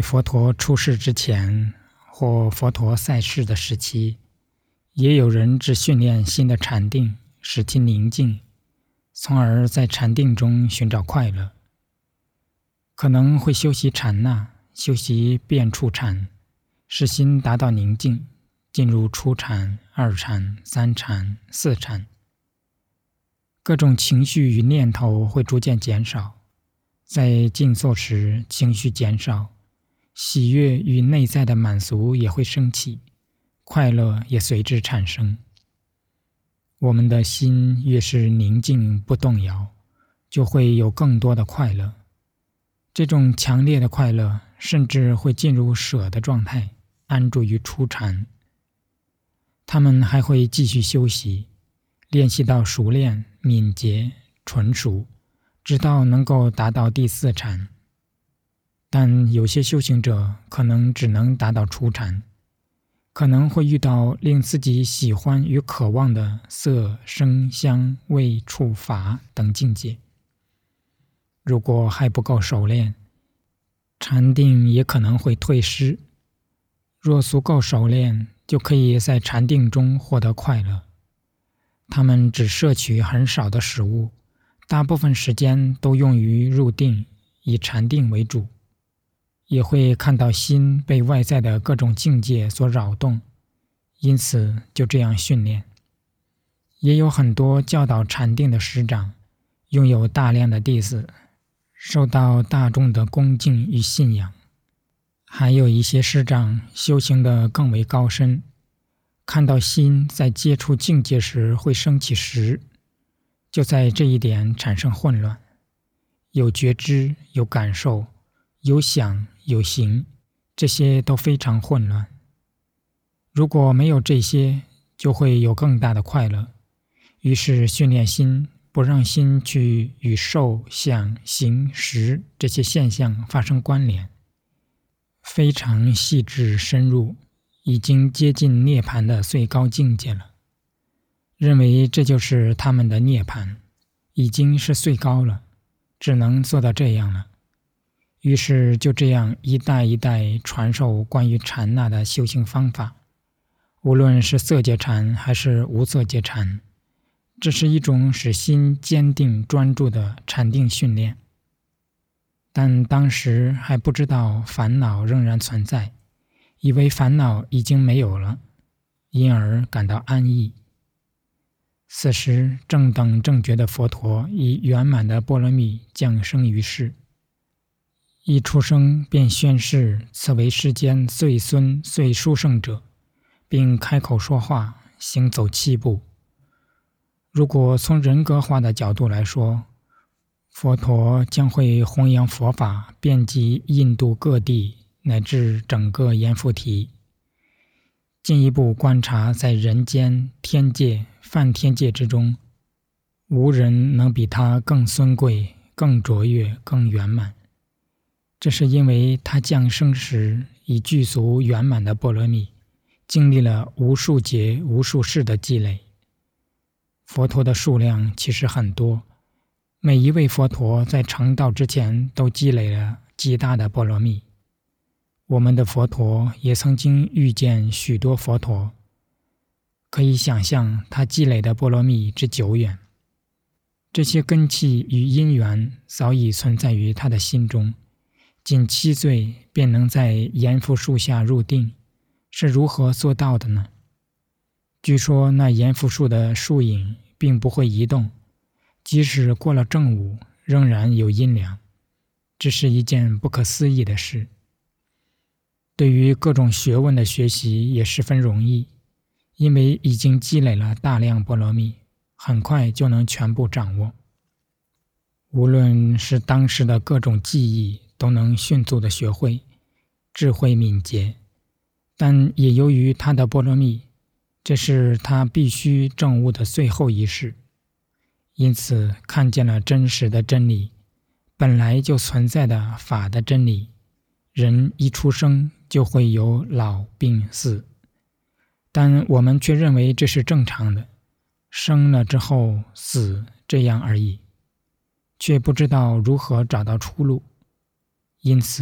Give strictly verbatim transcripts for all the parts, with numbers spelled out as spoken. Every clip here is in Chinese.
在佛陀出世之前或佛陀在世的时期，也有人只训练心的禅定，使其宁静，从而在禅定中寻找快乐。可能会修习禅那，修习遍处禅，使心达到宁静，进入初禅、二禅、三禅、四禅。各种情绪与念头会逐渐减少，在静坐时情绪减少，喜悦与内在的满足也会升起，快乐也随之产生。我们的心越是宁静不动摇，就会有更多的快乐。这种强烈的快乐甚至会进入舍的状态，安住于初禅。他们还会继续修习，练习到熟练、敏捷、纯熟，直到能够达到第四禅。但有些修行者可能只能达到初禅，可能会遇到令自己喜欢与渴望的色、声、香、味、触、法等境界。如果还不够熟练，禅定也可能会退失。若足够熟练，就可以在禅定中获得快乐。他们只摄取很少的食物，大部分时间都用于入定，以禅定为主。也会看到心被外在的各种境界所扰动，因此就这样训练。也有很多教导禅定的师长，拥有大量的弟子，受到大众的恭敬与信仰。还有一些师长修行得更为高深，看到心在接触境界时会升起时，就在这一点产生混乱，有觉知，有感受，有想，有行，这些都非常混乱。如果没有这些，就会有更大的快乐。于是训练心，不让心去与受、想、行、识这些现象发生关联，非常细致深入，已经接近涅槃的最高境界了。认为这就是他们的涅槃，已经是最高了，只能做到这样了。于是就这样一代一代传授关于禅那的修行方法，无论是色界禅还是无色界禅，这是一种使心坚定专注的禅定训练。但当时还不知道烦恼仍然存在，以为烦恼已经没有了，因而感到安逸。此时正等正觉的佛陀以圆满的波罗蜜降生于世，一出生便宣示此为世间最尊最殊胜者，并开口说话，行走七步。如果从人格化的角度来说，佛陀将会弘扬佛法，遍及印度各地乃至整个阎浮提。进一步观察在人间、天界、梵天界之中，无人能比他更尊贵、更卓越、更圆满。这是因为他降生时已具足圆满的波罗蜜，经历了无数劫无数世的积累。佛陀的数量其实很多，每一位佛陀在成道之前都积累了极大的波罗蜜。我们的佛陀也曾经遇见许多佛陀，可以想象他积累的波罗蜜之久远。这些根器与因缘早已存在于他的心中，仅七岁便能在阎浮树下入定，是如何做到的呢？据说那阎浮树的树影并不会移动，即使过了正午仍然有阴凉，这是一件不可思议的事。对于各种学问的学习也十分容易，因为已经积累了大量波罗蜜，很快就能全部掌握。无论是当时的各种技艺都能迅速地学会，智慧敏捷。但也由于他的波罗蜜，这是他必须证悟的最后一世，因此看见了真实的真理，本来就存在的法的真理。人一出生就会有老病死，但我们却认为这是正常的，生了之后死，这样而已，却不知道如何找到出路。因此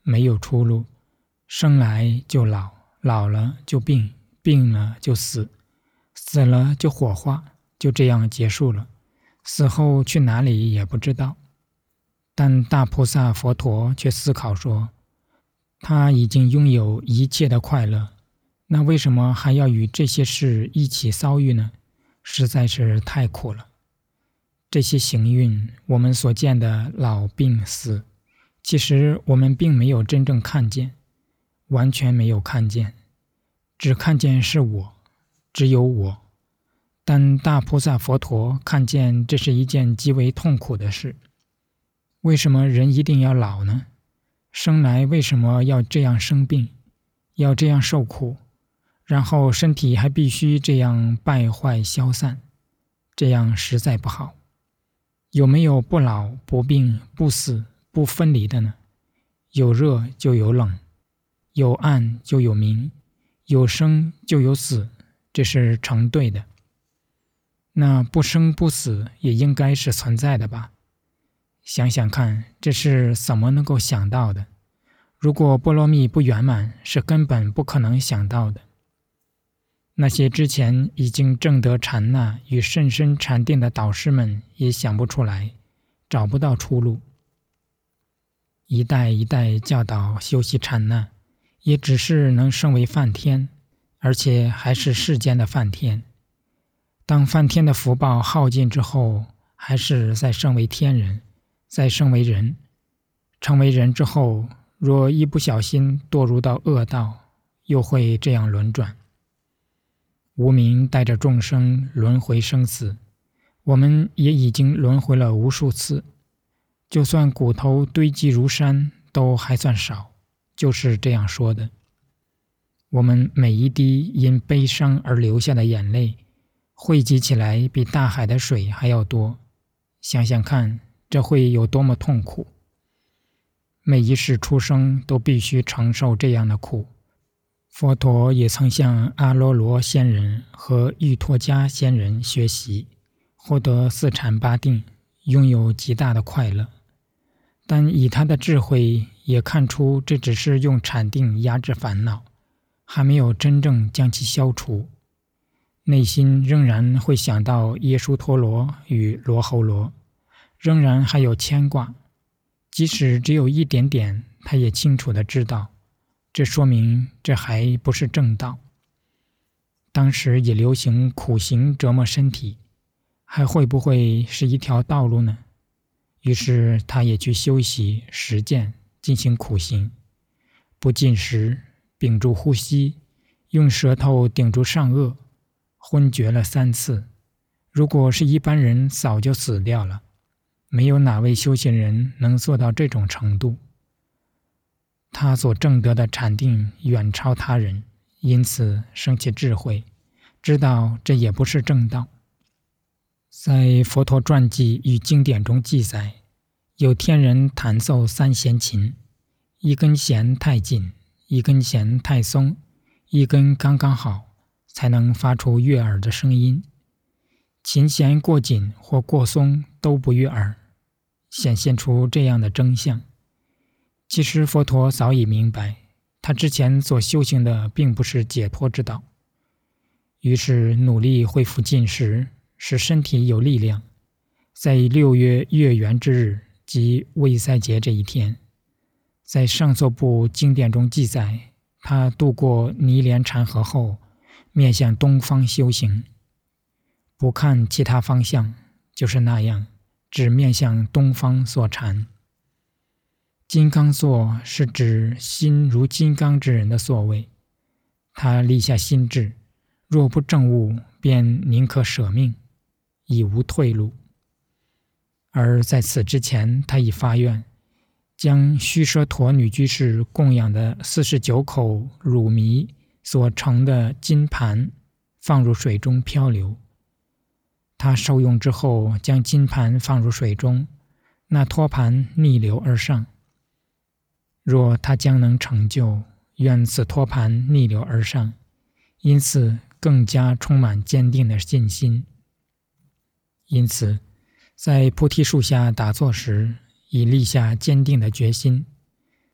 没有出路，生来就老，老了就病，病了就死，死了就火化，就这样结束了，死后去哪里也不知道。但大菩萨佛陀却思考说，他已经拥有一切的快乐，那为什么还要与这些事一起遭遇呢？实在是太苦了。这些行运，我们所见的老病死，其实我们并没有真正看见，完全没有看见，只看见是我，只有我。但大菩萨佛陀看见这是一件极为痛苦的事。为什么人一定要老呢？生来为什么要这样生病，要这样受苦，然后身体还必须这样败坏消散，这样实在不好。有没有不老、不病、不死、不分离的呢？有热就有冷，有暗就有明，有生就有死，这是成对的。那不生不死也应该是存在的吧？想想看，这是怎么能够想到的？如果波罗蜜不圆满，是根本不可能想到的。那些之前已经证得禅那与甚深禅定的导师们也想不出来，找不到出路。一代一代教导修习禅那，也只是能升为梵天，而且还是世间的梵天。当梵天的福报耗尽之后，还是再升为天人，再升为人。成为人之后，若一不小心堕入到恶道，又会这样轮转。无明带着众生轮回生死，我们也已经轮回了无数次，就算骨头堆积如山，都还算少，就是这样说的。我们每一滴因悲伤而流下的眼泪，汇集起来比大海的水还要多，想想看，这会有多么痛苦。每一世出生都必须承受这样的苦。佛陀也曾向阿罗罗仙人和玉托迦仙人学习，获得四禅八定，拥有极大的快乐。但以他的智慧也看出这只是用禅定压制烦恼，还没有真正将其消除。内心仍然会想到耶输陀罗与罗睺罗，仍然还有牵挂，即使只有一点点，他也清楚地知道，这说明这还不是正道。当时也流行苦行折磨身体，还会不会是一条道路呢？于是他也去修习实践，进行苦行，不进食，屏住呼吸，用舌头顶住上颚，昏厥了三次。如果是一般人，早就死掉了。没有哪位修行人能做到这种程度。他所证得的禅定远超他人，因此生起智慧，知道这也不是正道。在佛陀传记与经典中记载，有天人弹奏三弦琴，一根弦太紧，一根弦太松，一根刚刚好，才能发出悦耳的声音。琴弦过紧或过松都不悦耳，显现出这样的真相。其实佛陀早已明白，他之前所修行的并不是解脱之道，于是努力恢复进食，使身体有力量。在六月月圆之日，即卫塞节这一天，在上座部经典中记载，他渡过尼连禅河后，面向东方修行，不看其他方向，就是那样，只面向东方坐禅。金刚座是指心如金刚之人的座位，他立下心志，若不证悟，便宁可舍命，已无退路。而在此之前，他已发愿，将须舍陀女居士供养的四十九口乳糜所盛的金盘放入水中漂流。他受用之后，将金盘放入水中，那托盘逆流而上。若他将能成就，愿此托盘逆流而上，因此更加充满坚定的信心。因此在菩提树下打坐时，已立下坚定的决心。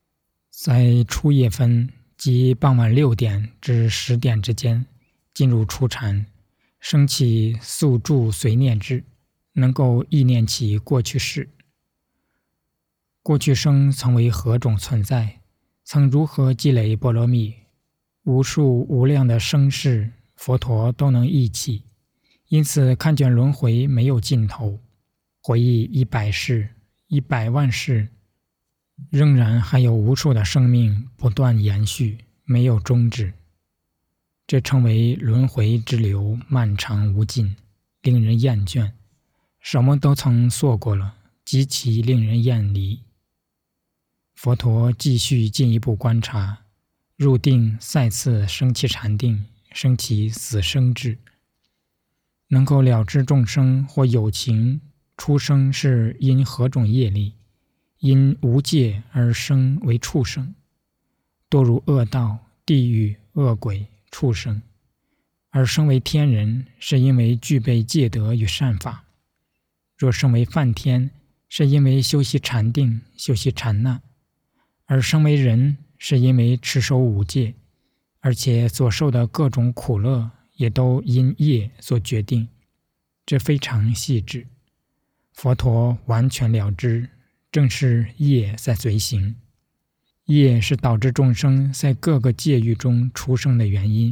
在初夜分即傍晚六点至十点之间进入初禅，升起宿住随念智，能够意念起过去世。过去生曾为何种存在，曾如何积累波罗蜜，无数无量的生世，佛陀都能忆起。因此看见轮回没有尽头，回忆一百世、一百万世，仍然还有无数的生命不断延续，没有终止。这称为轮回之流漫长无尽，令人厌倦，什么都曾错过了，极其令人厌离。佛陀继续进一步观察，入定再次升起禅定，升起死生智，能够了知众生或有情出生是因何种业力，因无戒而生为畜生，堕入恶道、地狱、恶鬼、畜生；而生为天人，是因为具备戒德与善法；若生为梵天，是因为修习禅定、修习禅那；而生为人，是因为持守五戒，而且所受的各种苦乐也都因业所决定。这非常细致，佛陀完全了知，正是业在随行。业是导致众生在各个界域中出生的原因，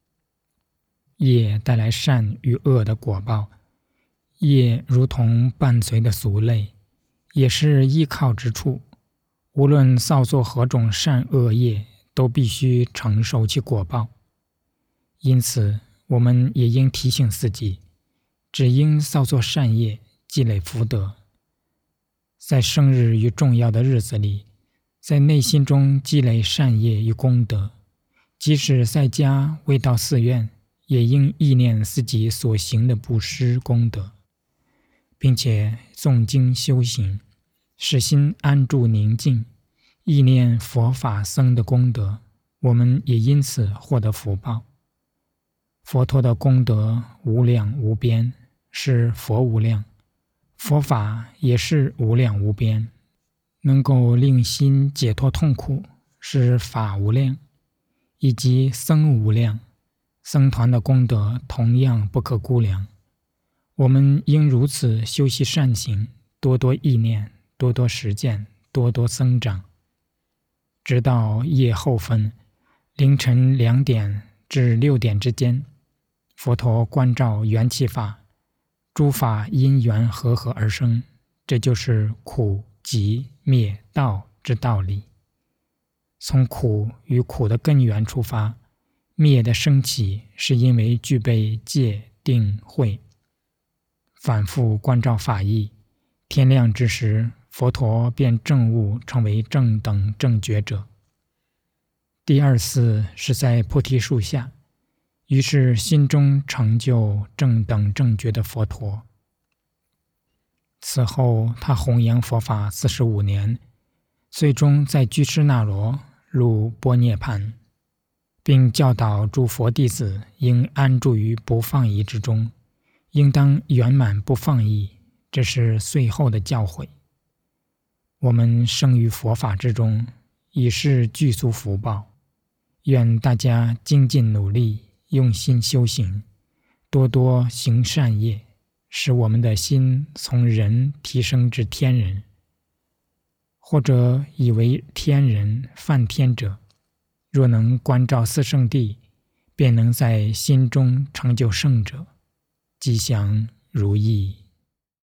业带来善与恶的果报，业如同伴随的俗类，也是依靠之处。无论造作何种善恶业，都必须承受其果报。因此我们也应提醒自己，只应造作善业，积累福德。在生日与重要的日子里，在内心中积累善业与功德，即使在家未到寺院，也应意念自己所行的布施功德，并且诵经修行，使心安住宁静，意念佛法僧的功德，我们也因此获得福报。佛陀的功德无量无边，是佛无量；佛法也是无量无边，能够令心解脱痛苦，是法无量；以及僧无量，僧团的功德同样不可估量。我们应如此修习善行，多多意念，多多实践，多多增长，直到夜后分凌晨两点至六点之间，佛陀观照缘起法，诸法因缘和合而生，这就是苦集灭道之道理。从苦与苦的根源出发，灭的升起是因为具备戒定慧。反复观照法义，天亮之时，佛陀便证悟成为正等正觉者。第二次是在菩提树下，于是心中成就正等正觉的佛陀。此后他弘扬佛法四十五年，最终在居士那罗入般涅槃，并教导诸佛弟子应安住于不放逸之中，应当圆满不放逸，这是最后的教诲。我们生于佛法之中，已是具足福报，愿大家精进努力，用心修行，多多行善业，使我们的心从人提升至天人。或者以为天人梵天者，若能观照四圣谛，便能在心中成就圣者，吉祥如意。